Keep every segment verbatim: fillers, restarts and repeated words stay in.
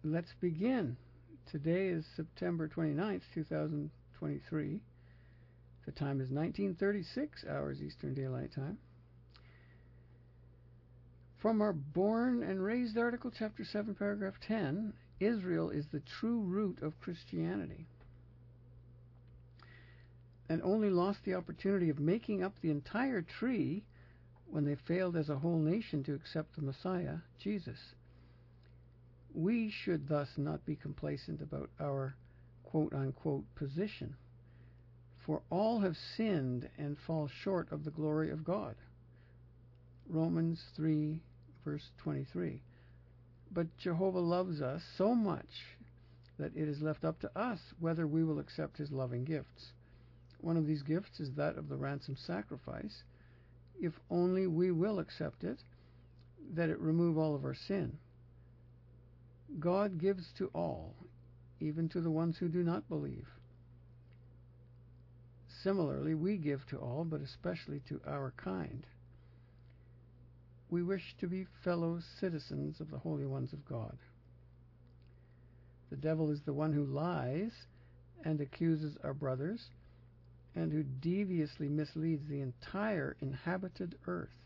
let's begin. Today is September twenty-ninth, two thousand twenty-three. The time is nineteen thirty-six hours Eastern Daylight Time. From our Born and Raised article, chapter seven, paragraph ten, Israel is the true root of Christianity, and only lost the opportunity of making up the entire tree when they failed as a whole nation to accept the Messiah, Jesus. We should thus not be complacent about our quote-unquote position, for all have sinned and fall short of the glory of God. Romans three, verse twenty-three. But Jehovah loves us so much that it is left up to us whether we will accept his loving gifts. One of these gifts is that of the ransom sacrifice, if only we will accept it, that it remove all of our sin. God gives to all, even to the ones who do not believe. Similarly, we give to all, but especially to our kind. We wish to be fellow citizens of the holy ones of God. The devil is the one who lies and accuses our brothers, and who deviously misleads the entire inhabited earth.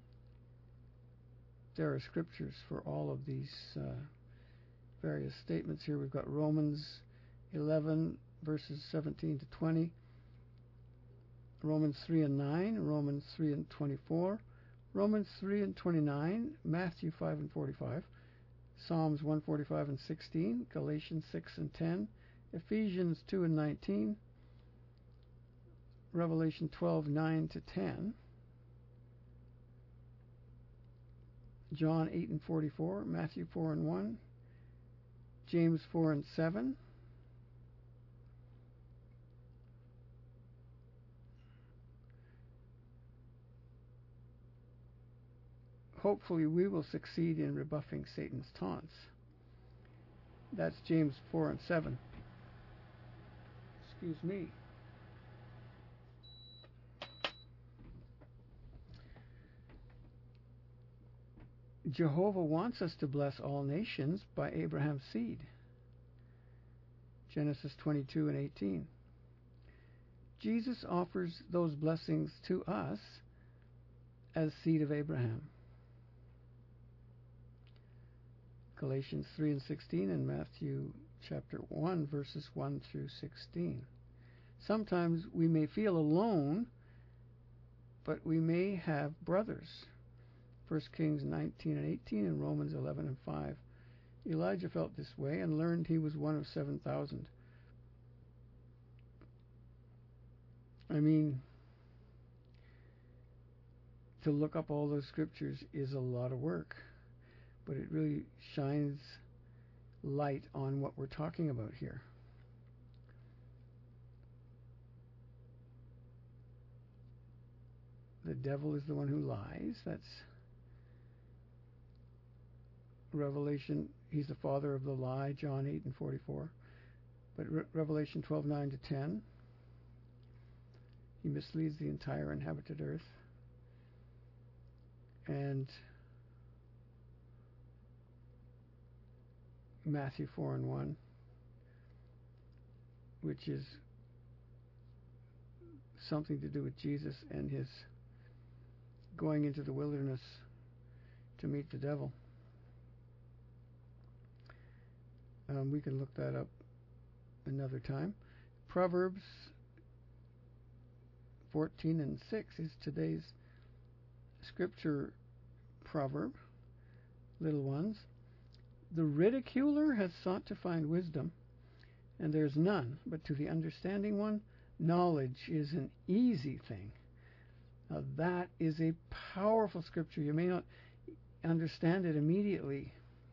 There are scriptures for all of these uh, various statements here. We've got Romans eleven, verses seventeen to twenty, Romans three and nine, Romans three and twenty-four, Romans three and twenty-nine, Matthew five and forty-five, Psalms one forty-five and sixteen, Galatians six and ten, Ephesians two and nineteen, Revelation twelve, nine to ten, John eight and forty-four, Matthew four and one, James four and seven, hopefully we will succeed in rebuffing Satan's taunts. That's James four and seven. Excuse me. Jehovah wants us to bless all nations by Abraham's seed. Genesis twenty-two and eighteen. Jesus offers those blessings to us as seed of Abraham. Galatians three and sixteen and Matthew chapter one, verses one through sixteen. Sometimes we may feel alone, but we may have brothers. First Kings nineteen and eighteen and Romans eleven and five. Elijah felt this way and learned he was one of seven thousand. I mean, to look up all those scriptures is a lot of work, but it really shines light on what we're talking about here. The devil is the one who lies. That's Revelation. He's the father of the lie, John eight and forty-four. But Re- Revelation twelve, nine to ten, he misleads the entire inhabited earth. And Matthew four and one, which is something to do with Jesus and his going into the wilderness to meet the devil. Um, we can look that up another time. Proverbs fourteen and six is today's scripture proverb. Little ones, the ridiculer has sought to find wisdom, and there's none, but to the understanding one, knowledge is an easy thing. Now that is a powerful scripture. You may not understand it immediately.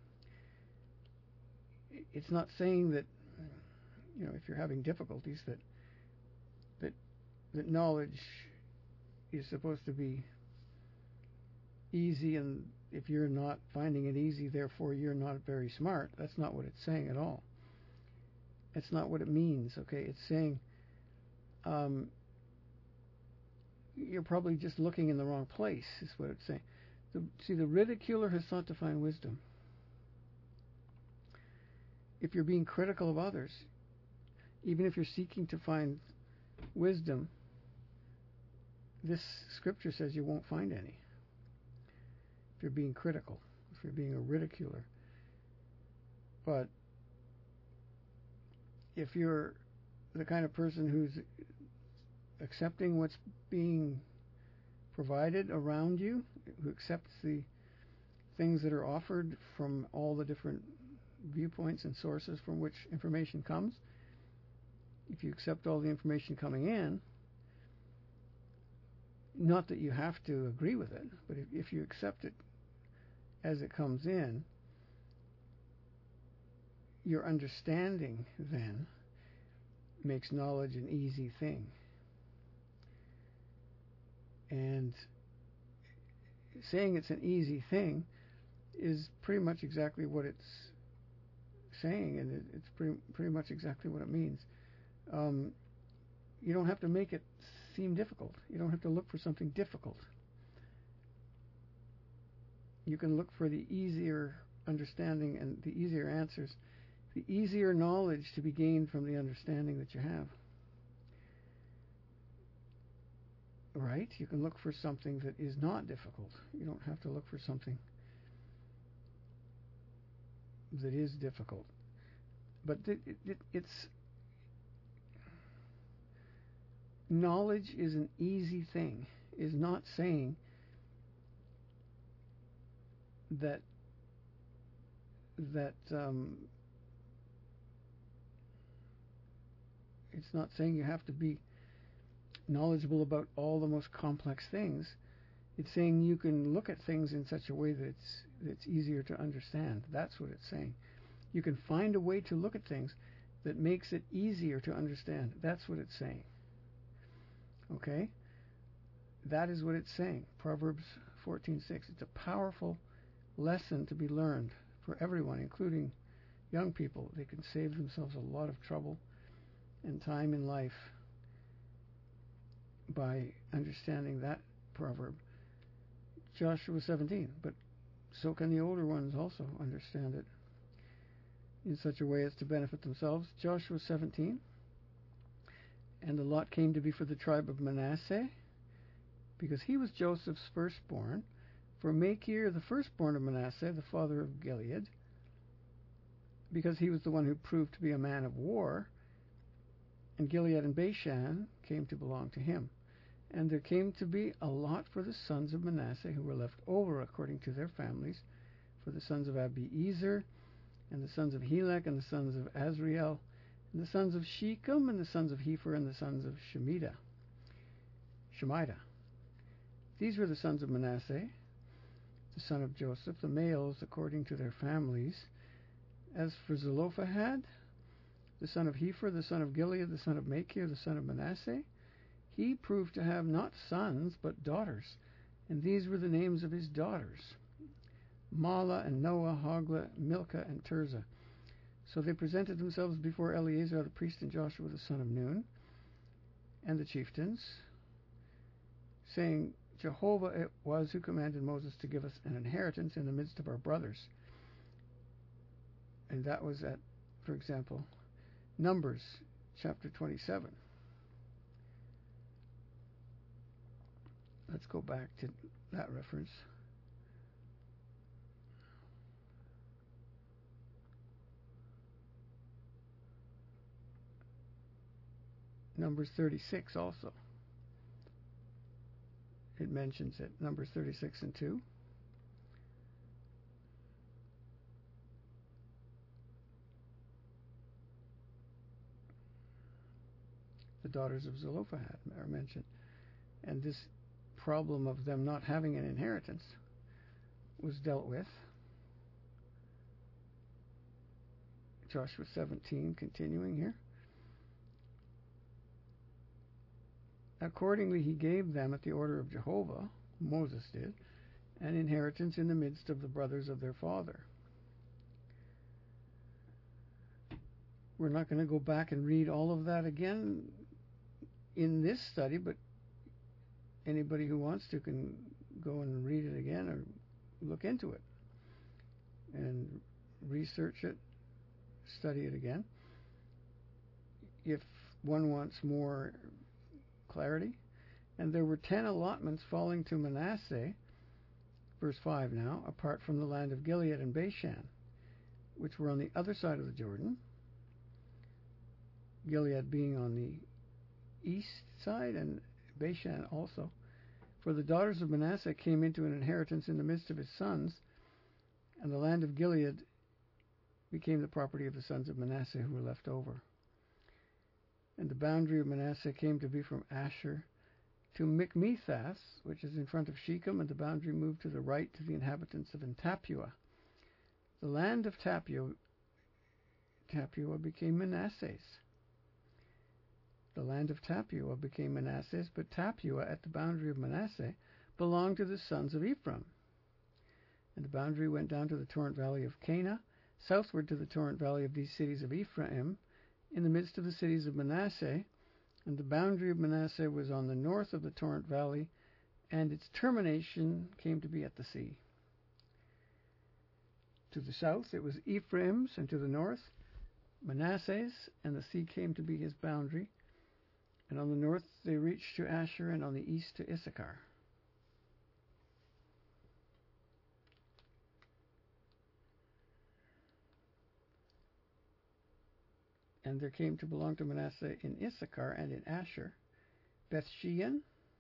It's not saying that, you know, if you're having difficulties, that that that knowledge is supposed to be easy, and if you're not finding it easy, therefore you're not very smart. That's not what it's saying at all. That's not what it means, okay? It's saying um, you're probably just looking in the wrong place, is what it's saying. The, see, the ridiculer has sought to find wisdom. if you're being critical of others, even if you're seeking to find wisdom, this scripture says you won't find any. If you're being critical, if you're being a ridiculer. But if you're the kind of person who's accepting what's being provided around you, who accepts the things that are offered from all the different viewpoints and sources from which information comes, if you accept all the information coming in, not that you have to agree with it, but if, if you accept it as it comes in, your understanding then makes knowledge an easy thing. And saying it's an easy thing is pretty much exactly what it's saying, and it, it's pretty, pretty much exactly what it means. Um, you don't have to make it seem difficult. You don't have to look for something difficult. You can look for the easier understanding and the easier answers, the easier knowledge to be gained from the understanding that you have. Right? You can look for something that is not difficult. You don't have to look for something that is difficult. But it, it, it's knowledge is an easy thing, is not saying that that um, it's not saying you have to be knowledgeable about all the most complex things. It's saying you can look at things in such a way that it's, it's easier to understand. That's what it's saying. You can find a way to look at things that makes it easier to understand. That's what it's saying. Okay? That is what it's saying. Proverbs fourteen six. It's a powerful lesson to be learned for everyone, including young people. They can save themselves a lot of trouble and time in life by understanding that proverb. Joshua seventeen. But so can the older ones also understand it in such a way as to benefit themselves. Joshua seventeen. And the lot came to be for the tribe of Manasseh, because he was Joseph's firstborn. For Machir, the firstborn of Manasseh, the father of Gilead, because he was the one who proved to be a man of war, and Gilead and Bashan came to belong to him. And there came to be a lot for the sons of Manasseh who were left over according to their families, for the sons of Abiezer, and the sons of Helek, and the sons of Azriel, and the sons of Shechem, and the sons of Hepher, and the sons of Shemida. Shemida. These were the sons of Manasseh, the son of Joseph, the males according to their families. As for Zelophehad, the son of Hepher, the son of Gilead, the son of Machir, the son of Manasseh, he proved to have not sons, but daughters. And these were the names of his daughters: Mala, and Noah, Hoglah, Milcah, and Tirzah. So they presented themselves before Eleazar the priest and Joshua the son of Nun, and the chieftains, saying, Jehovah it was who commanded Moses to give us an inheritance in the midst of our brothers. And that was at, for example, Numbers chapter twenty-seven. Let's go back to that reference. Numbers thirty-six also. It mentions it. Numbers thirty-six and two. The daughters of Zelophehad are mentioned. And this problem of them not having an inheritance was dealt with. Joshua seventeen, continuing here. Accordingly, he gave them, at the order of Jehovah, Moses did, an inheritance in the midst of the brothers of their father. We're not going to go back and read all of that again in this study, but anybody who wants to can go and read it again or look into it and research it study it again if one wants more clarity. And there were ten allotments falling to Manasseh, verse five now, apart from the land of Gilead and Bashan, which were on the other side of the Jordan, Gilead being on the east side and Bashan also. For the daughters of Manasseh came into an inheritance in the midst of his sons, and the land of Gilead became the property of the sons of Manasseh who were left over. And the boundary of Manasseh came to be from Asher to Michmethath, which is in front of Shechem, and the boundary moved to the right to the inhabitants of Tappuah. The land of Tappuah, Tappuah became Manasseh's. The land of Tappuah became Manasseh's, but Tappuah at the boundary of Manasseh belonged to the sons of Ephraim. And the boundary went down to the torrent valley of Cana, southward to the torrent valley of these cities of Ephraim, in the midst of the cities of Manasseh. And the boundary of Manasseh was on the north of the torrent valley, and its termination came to be at the sea. To the south it was Ephraim's, and to the north Manasseh's, and the sea came to be his boundary. And on the north they reached to Asher, and on the east to Issachar. And there came to belong to Manasseh in Issachar and in Asher, Bethshean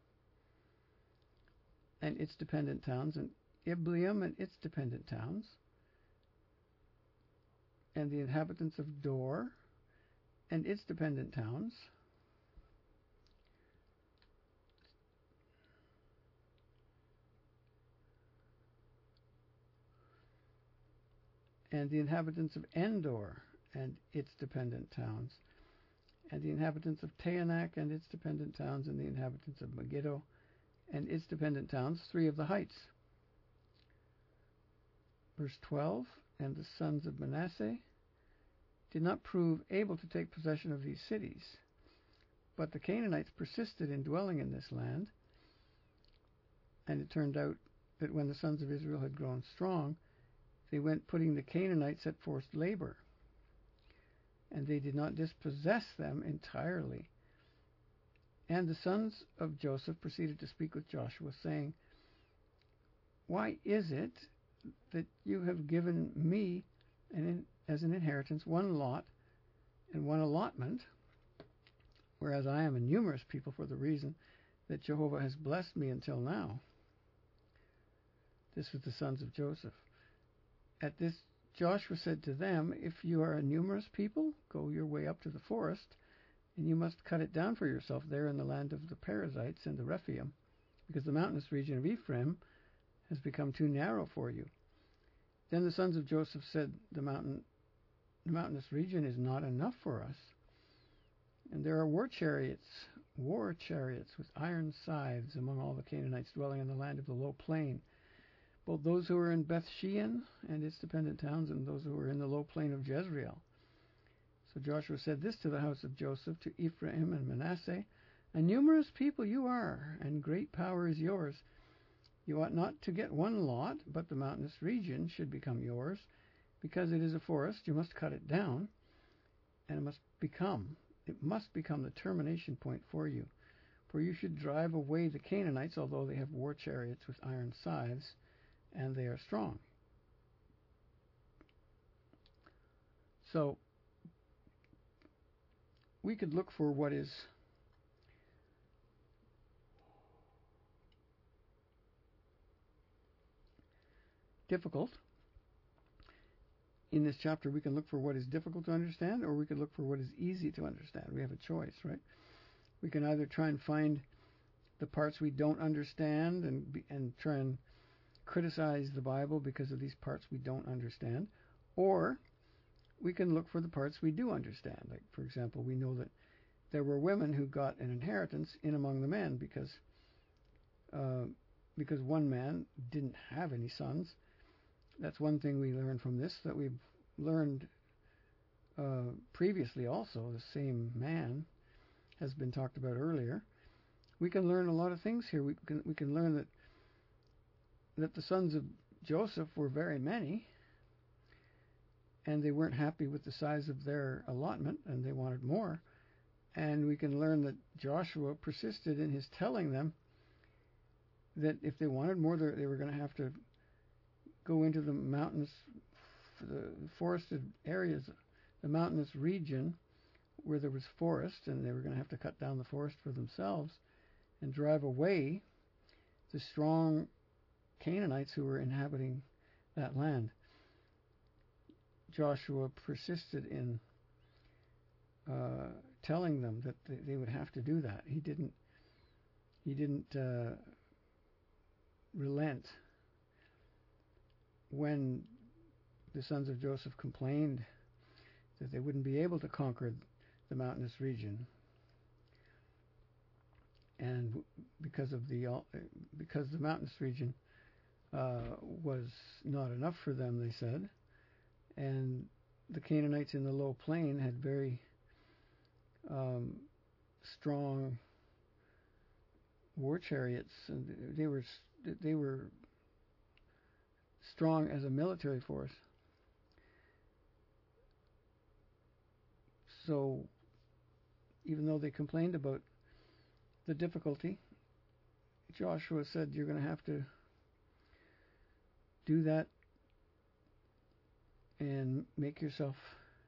and its dependent towns, and Ibleam and its dependent towns, and the inhabitants of Dor and its dependent towns, and the inhabitants of Endor and its dependent towns, and the inhabitants of Taanach and its dependent towns, and the inhabitants of Megiddo and its dependent towns, three of the heights. Verse twelve, and the sons of Manasseh did not prove able to take possession of these cities, but the Canaanites persisted in dwelling in this land, and it turned out that when the sons of Israel had grown strong, they went putting the Canaanites at forced labor, and they did not dispossess them entirely. And the sons of Joseph proceeded to speak with Joshua, saying, Why is it that you have given me an in, as an inheritance one lot and one allotment, whereas I am a numerous people, for the reason that Jehovah has blessed me until now? This was the sons of Joseph. At this Joshua said to them, If you are a numerous people, go your way up to the forest, and you must cut it down for yourself there in the land of the Perizzites and the Rephaim, because the mountainous region of Ephraim has become too narrow for you. Then the sons of Joseph said, The mountain, the mountainous region is not enough for us, and there are war chariots, war chariots with iron scythes among all the Canaanites dwelling in the land of the low plain, both those who are in Bethshean and its dependent towns, and those who are in the low plain of Jezreel. So Joshua said this to the house of Joseph, to Ephraim and Manasseh, A numerous people you are, and great power is yours. You ought not to get one lot, but the mountainous region should become yours. Because it is a forest, you must cut it down, and it must become, it must become the termination point for you. For you should drive away the Canaanites, although they have war chariots with iron scythes, and they are strong. So we could look for what is difficult. In this chapter, we can look for what is difficult to understand, or we could look for what is easy to understand. We have a choice, right? We can either try and find the parts we don't understand and be, and try and criticize the Bible because of these parts we don't understand, or we can look for the parts we do understand. Like, for example, we know that there were women who got an inheritance in among the men because uh, because one man didn't have any sons. That's one thing we learn from this, that we've learned uh, previously also. The same man has been talked about earlier. We can learn a lot of things here. We can we can learn that that the sons of Joseph were very many, and they weren't happy with the size of their allotment, and they wanted more. And we can learn that Joshua persisted in his telling them that if they wanted more, they were going to have to go into the mountainous, the forested areas, the mountainous region where there was forest, and they were going to have to cut down the forest for themselves and drive away the strong Canaanites who were inhabiting that land. Joshua persisted in uh, telling them that they, they would have to do that. He didn't. He didn't uh, relent when the sons of Joseph complained that they wouldn't be able to conquer the mountainous region, and because of the because the mountainous region uh, was not enough for them, they said, and the Canaanites in the low plain had very um, strong war chariots, and they were they were strong as a military force. So even though they complained about the difficulty, Joshua said, you're going to have to do that and make yourself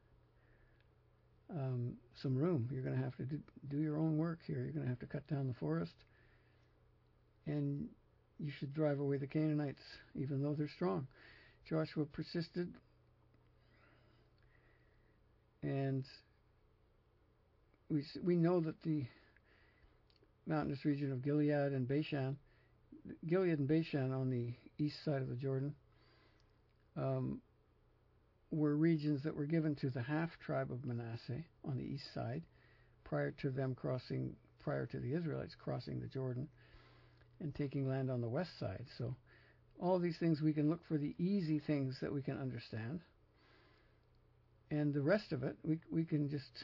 um, some room. You're going to have to do, do your own work here. You're going to have to cut down the forest, and you should drive away the Canaanites, even though they're strong. Joshua persisted, and we we know that the mountainous region of Gilead and Bashan, Gilead and Bashan on the east side of the Jordan, um, were regions that were given to the half tribe of Manasseh on the east side, prior to them crossing, prior to the Israelites crossing the Jordan and taking land on the west side. So all these things, we can look for the easy things that we can understand, and the rest of it we we can just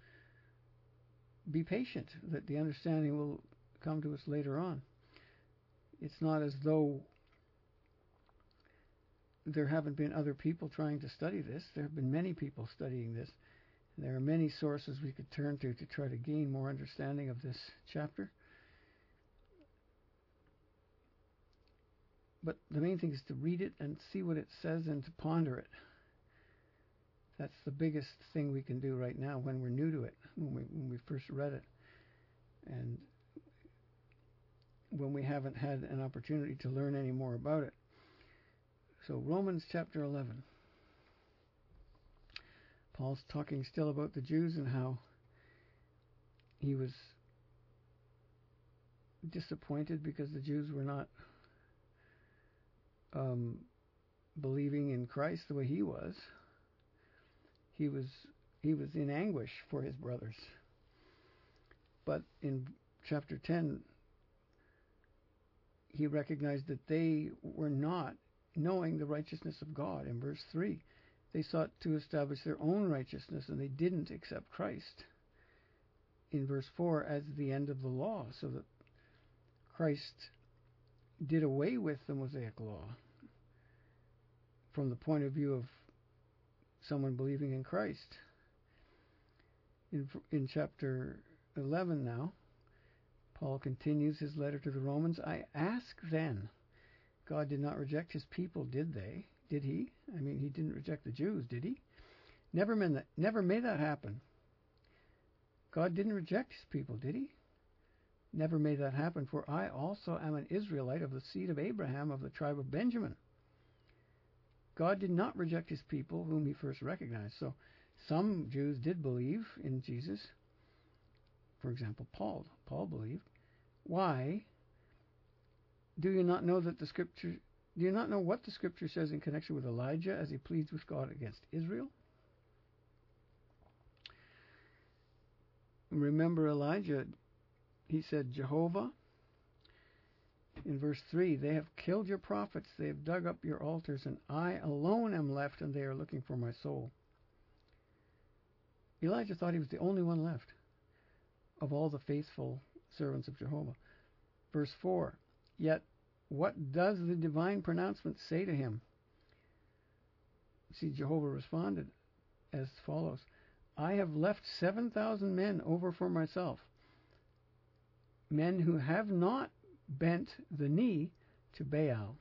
be patient, that the understanding will come to us later on. It's not as though there haven't been other people trying to study this. There have been many people studying this. And there are many sources we could turn to to try to gain more understanding of this chapter. But the main thing is to read it and see what it says and to ponder it. That's the biggest thing we can do right now when we're new to it, when we, when we first read it, and when we haven't had an opportunity to learn any more about it. So Romans chapter eleven. Paul's talking still about the Jews and how he was disappointed because the Jews were not um, believing in Christ the way he was. He was he was in anguish for his brothers. But in chapter ten, he recognized that they were not knowing the righteousness of God. In verse three, they sought to establish their own righteousness, and they didn't accept Christ. In verse four, as the end of the law, so that Christ did away with the Mosaic law from the point of view of someone believing in Christ. In, in chapter eleven now, Paul continues his letter to the Romans. I ask then, God did not reject his people, did they? Did he? I mean, he didn't reject the Jews, did he? Never made that, never made that happen. God didn't reject his people, did he? Never made that happen, for I also am an Israelite of the seed of Abraham, of the tribe of Benjamin. God did not reject his people whom he first recognized. So some Jews did believe in Jesus. For example, Paul. Paul believed. Why? Do you not know that the scripture do you not know what the scripture says in connection with Elijah as he pleads with God against Israel? Remember Elijah, he said, Jehovah, in verse three, they have killed your prophets, they have dug up your altars, and I alone am left, and they are looking for my soul. Elijah thought he was the only one left of all the faithful servants of Jehovah. Verse four, yet what does the divine pronouncement say to him? see, Jehovah responded as follows: I have left seven thousand men over for myself, men who have not bent the knee to Baal.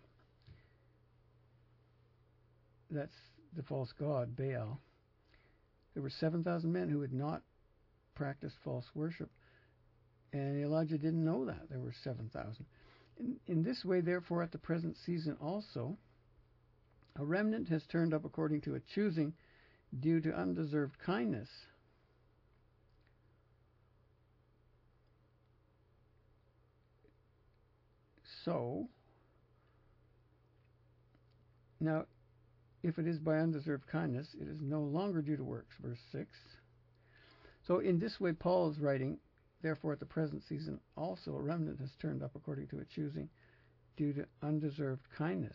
That's the false god, Baal. There were seven thousand men who had not practiced false worship. And Elijah didn't know that there were seven thousand. In, in this way, therefore, at the present season also, a remnant has turned up according to a choosing due to undeserved kindness. So, now, if it is by undeserved kindness, it is no longer due to works. Verse six. So in this way, Paul is writing, therefore at the present season also a remnant has turned up according to a choosing due to undeserved kindness.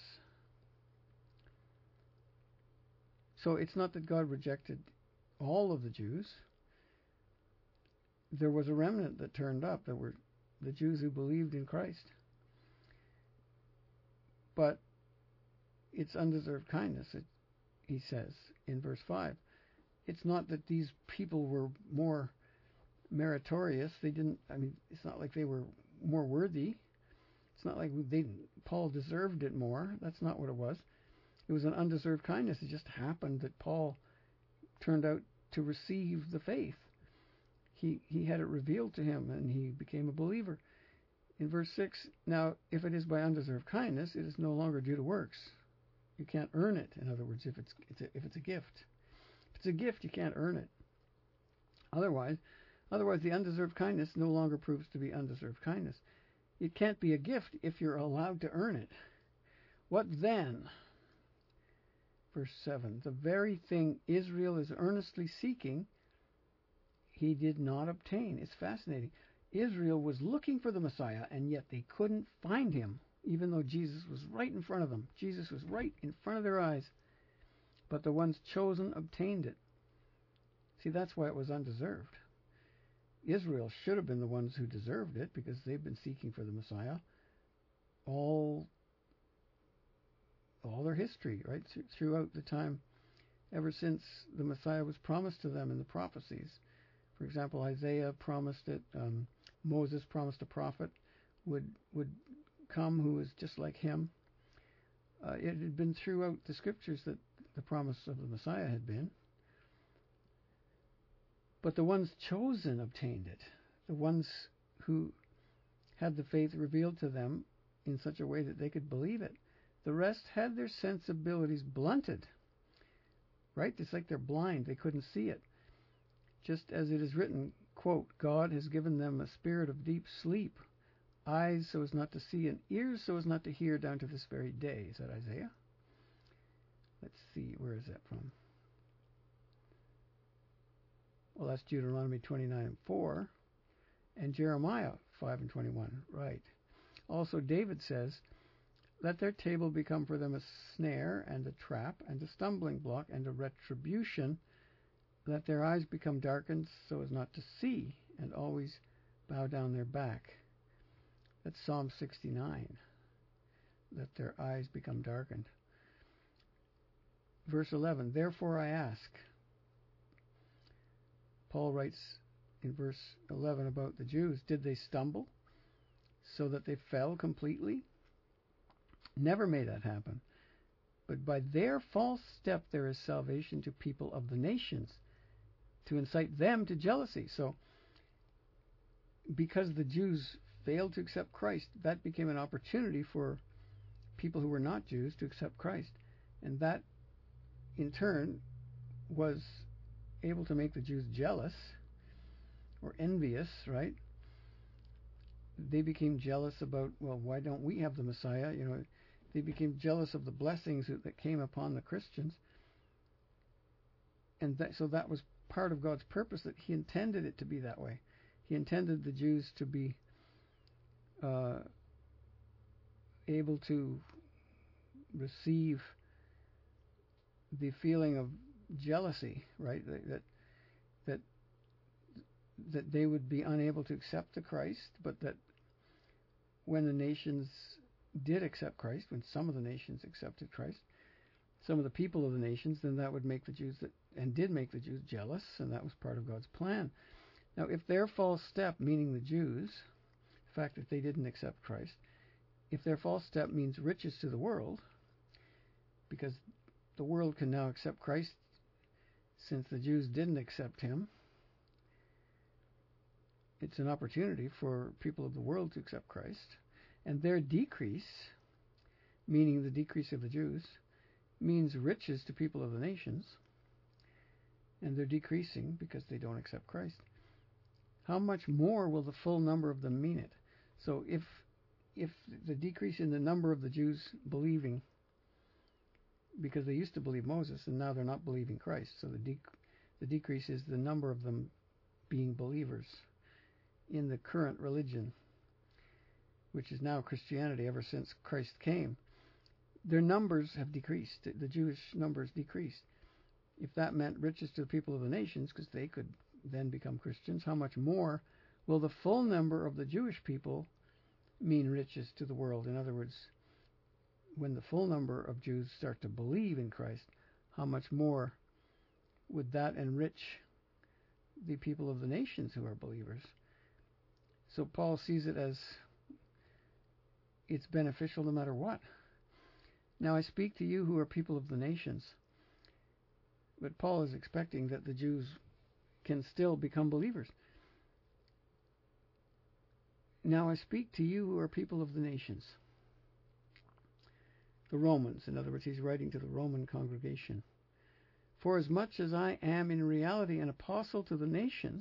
So it's not that God rejected all of the Jews. There was a remnant that turned up. There were the Jews who believed in Christ. But it's undeserved kindness, it, he says in verse five. It's not that these people were more meritorious. They didn't, I mean, it's not like they were more worthy. It's not like they, Paul deserved it more. That's not what it was. It was an undeserved kindness. It just happened that Paul turned out to receive the faith. He, he had it revealed to him, and he became a believer. In verse six, now, if it is by undeserved kindness, it is no longer due to works. You can't earn it, in other words, if it's, it's a, if it's a gift. If it's a gift, you can't earn it. Otherwise, otherwise, the undeserved kindness no longer proves to be undeserved kindness. It can't be a gift if you're allowed to earn it. What then? Verse seven, the very thing Israel is earnestly seeking, he did not obtain. It's fascinating. Israel was looking for the Messiah, and yet they couldn't find him, even though Jesus was right in front of them. Jesus was right in front of their eyes. But the ones chosen obtained it. See, that's why it was undeserved. Israel should have been the ones who deserved it, because they've been seeking for the Messiah all, all their history, right? Throughout the time, ever since the Messiah was promised to them in the prophecies. For example, Isaiah promised it. Um, Moses promised a prophet would would come who was just like him. Uh, it had been throughout the scriptures that the promise of the Messiah had been. But the ones chosen obtained it. The ones who had the faith revealed to them in such a way that they could believe it. The rest had their sensibilities blunted. Right? It's like they're blind. They couldn't see it. Just as it is written, quote, God has given them a spirit of deep sleep, eyes so as not to see, and ears so as not to hear, down to this very day. Is that Isaiah? Let's see, where is that from? Well, that's Deuteronomy twenty-nine and four, and Jeremiah five and twenty-one, right. Also, David says, let their table become for them a snare and a trap and a stumbling block and a retribution. Let their eyes become darkened so as not to see, and always bow down their back. That's Psalm sixty-nine. Let their eyes become darkened. Verse eleven, therefore I ask. Paul writes in verse eleven about the Jews, did they stumble so that they fell completely? Never may that happen. But by their false step there is salvation to people of the nations, to incite them to jealousy. So, because the Jews failed to accept Christ, that became an opportunity for people who were not Jews to accept Christ. And that, in turn, was able to make the Jews jealous or envious, right? They became jealous about, well, why don't we have the Messiah? You know, they became jealous of the blessings that came upon the Christians. And that, so that was part of God's purpose, that he intended it to be that way. He intended the Jews to be uh, able to receive the feeling of jealousy, right? That that that they would be unable to accept the Christ, but that when the nations did accept Christ, when some of the nations accepted Christ, some of the people of the nations, then that would make the Jews, that, and did make the Jews jealous, and that was part of God's plan. Now, if their false step, meaning the Jews, the fact that they didn't accept Christ, if their false step means riches to the world, because the world can now accept Christ since the Jews didn't accept him, it's an opportunity for people of the world to accept Christ. And their decrease, meaning the decrease of the Jews, means riches to people of the nations. And they're decreasing because they don't accept Christ. How much more will the full number of them mean it? So if if the decrease in the number of the Jews believing, because they used to believe Moses and now they're not believing Christ, so the dec- the decrease is the number of them being believers in the current religion, which is now Christianity ever since Christ came. Their numbers have decreased. The Jewish numbers decreased. If that meant riches to the people of the nations, because they could then become Christians, how much more will the full number of the Jewish people mean riches to the world? In other words, when the full number of Jews start to believe in Christ, how much more would that enrich the people of the nations who are believers? So Paul sees it as it's beneficial no matter what. Now I speak to you who are people of the nations. But Paul is expecting that the Jews can still become believers. Now I speak to you who are people of the nations. The Romans, in other words, he's writing to the Roman congregation. For as much as I am in reality an apostle to the nations,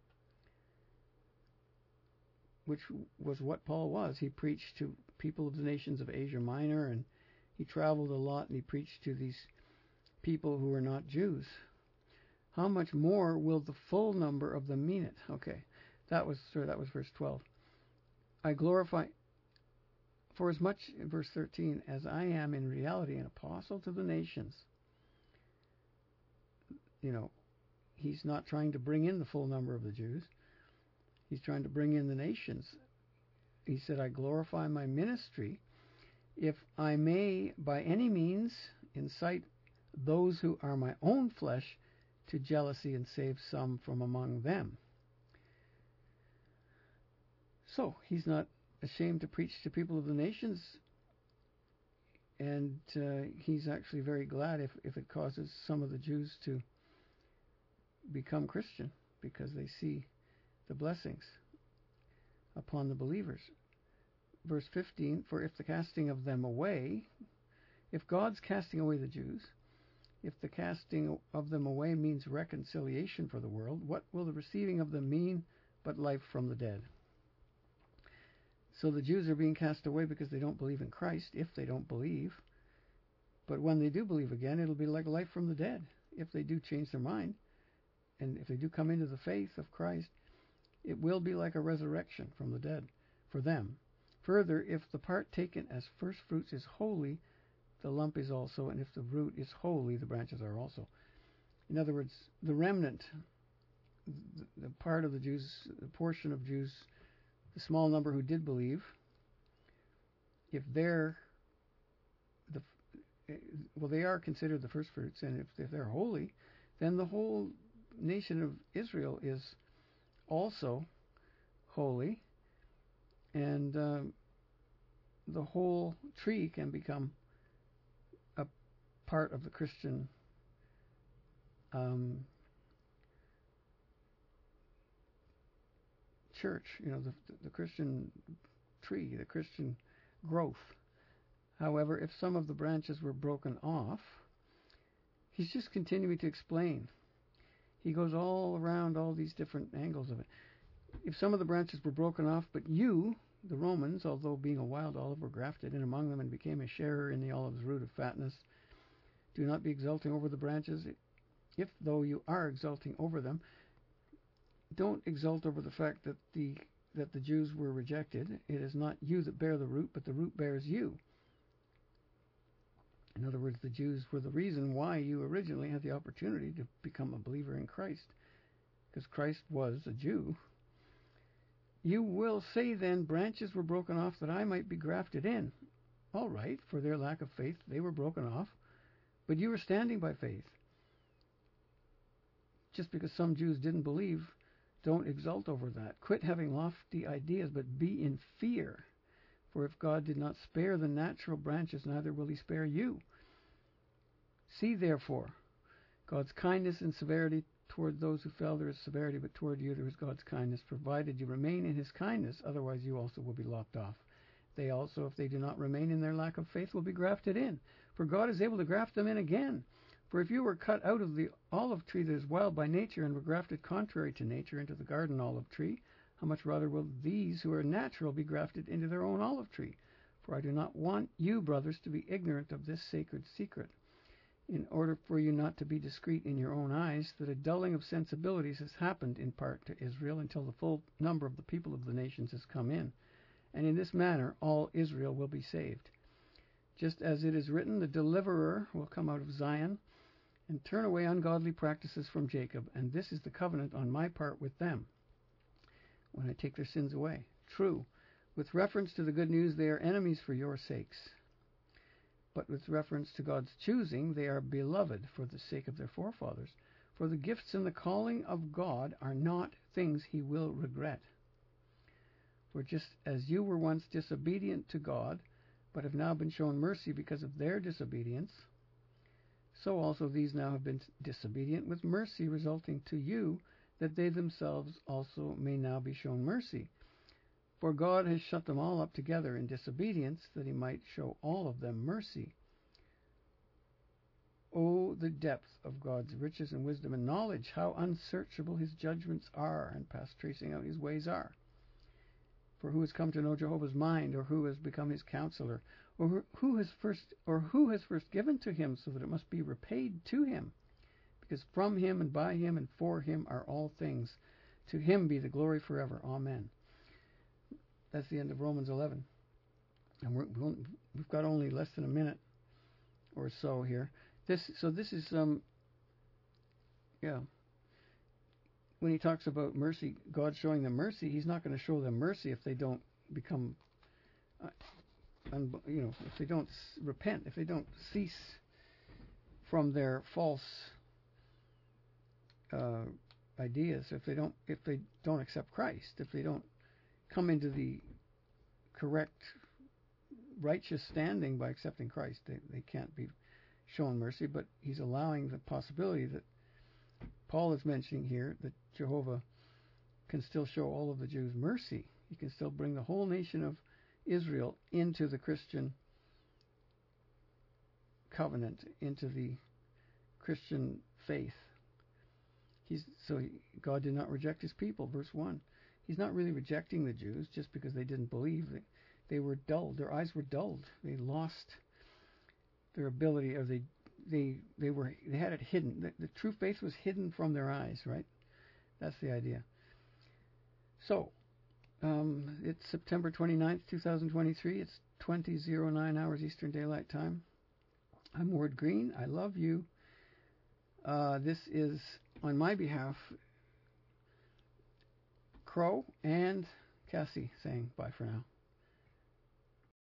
which was what Paul was. He preached to people of the nations of Asia Minor, and he traveled a lot, and he preached to these people who are not Jews. How much more will the full number of them mean it? Okay, that was sorry, that was verse twelve. I glorify, for as much, in verse thirteen, as I am in reality an apostle to the nations. You know, he's not trying to bring in the full number of the Jews. He's trying to bring in the nations. He said, I glorify my ministry if I may by any means incite those who are my own flesh to jealousy and save some from among them. So he's not ashamed to preach to people of the nations, and uh, he's actually very glad if, if it causes some of the Jews to become Christian, because they see the blessings upon the believers. Verse fifteen, for if the casting of them away, if God's casting away the Jews, if the casting of them away means reconciliation for the world, what will the receiving of them mean but life from the dead? So the Jews are being cast away because they don't believe in Christ, if they don't believe. But when they do believe again, it'll be like life from the dead, if they do change their mind. And if they do come into the faith of Christ, it will be like a resurrection from the dead for them. Further, if the part taken as first fruits is holy, the lump is also, and if the root is holy, the branches are also. In other words, the remnant, the, the part of the Jews, the portion of Jews, the small number who did believe, if they're the well, they are considered the first fruits, and if, if they're holy, then the whole nation of Israel is also holy, and uh, the whole tree can become a part of the Christian um, church, you know, the, the Christian tree, the Christian growth. However, if some of the branches were broken off, he's just continuing to explain. He goes all around all these different angles of it. If some of the branches were broken off, but you, the Romans, although being a wild olive, were grafted in among them and became a sharer in the olive's root of fatness, do not be exulting over the branches, if though you are exulting over them, don't exult over the fact that the that the Jews were rejected. It is not you that bear the root, but the root bears you. In other words, the Jews were the reason why you originally had the opportunity to become a believer in Christ, because Christ was a Jew. You will say then, branches were broken off that I might be grafted in. All right, for their lack of faith, they were broken off. But you are standing by faith. Just because some Jews didn't believe, don't exult over that. Quit having lofty ideas, but be in fear. For if God did not spare the natural branches, neither will he spare you. See, therefore, God's kindness and severity toward those who fell. There is severity, but toward you there is God's kindness, provided you remain in his kindness. Otherwise you also will be lopped off. They also, if they do not remain in their lack of faith, will be grafted in. For God is able to graft them in again. For if you were cut out of the olive tree that is wild by nature, and were grafted contrary to nature into the garden olive tree, how much rather will these who are natural be grafted into their own olive tree? For I do not want you, brothers, to be ignorant of this sacred secret, in order for you not to be discreet in your own eyes, that a dulling of sensibilities has happened in part to Israel, until the full number of the people of the nations has come in. And in this manner all Israel will be saved. Just as it is written, the deliverer will come out of Zion, and turn away ungodly practices from Jacob, and this is the covenant on my part with them, when I take their sins away. True, with reference to the good news, they are enemies for your sakes. But with reference to God's choosing, they are beloved for the sake of their forefathers. For the gifts and the calling of God are not things he will regret. For just as you were once disobedient to God, but have now been shown mercy because of their disobedience, so also these now have been disobedient, with mercy resulting to you, that they themselves also may now be shown mercy. For God has shut them all up together in disobedience, that he might show all of them mercy. Oh, the depth of God's riches and wisdom and knowledge, how unsearchable his judgments are, and past tracing out his ways are. For who has come to know Jehovah's mind, or who has become his counselor, or who has first or who has first given to him, so that it must be repaid to him? Because from him and by him and for him are all things. To him be the glory forever. Amen. That's the end of Romans eleven. And we're, we've got only less than a minute or so here. This so this is um yeah. When he talks about mercy, God showing them mercy, he's not going to show them mercy if they don't become, uh, un, you know, if they don't s- repent, if they don't cease from their false uh, ideas, if they don't, if they don't accept Christ, if they don't come into the correct, righteous standing by accepting Christ, they they can't be shown mercy. But he's allowing the possibility that Paul is mentioning here, that Jehovah can still show all of the Jews mercy. He can still bring the whole nation of Israel into the Christian covenant, into the Christian faith. He's, so he, God did not reject his people, verse one. He's not really rejecting the Jews just because they didn't believe. They, they were dulled. Their eyes were dulled. They lost their ability, or they They they were they had it hidden. The, the true faith was hidden from their eyes, right? That's the idea. So, um, it's September twenty-ninth, twenty twenty-three. It's twenty oh nine hours Eastern Daylight Time. I'm Ward Green. I love you. Uh, this is, on my behalf, Crow and Cassie saying bye for now.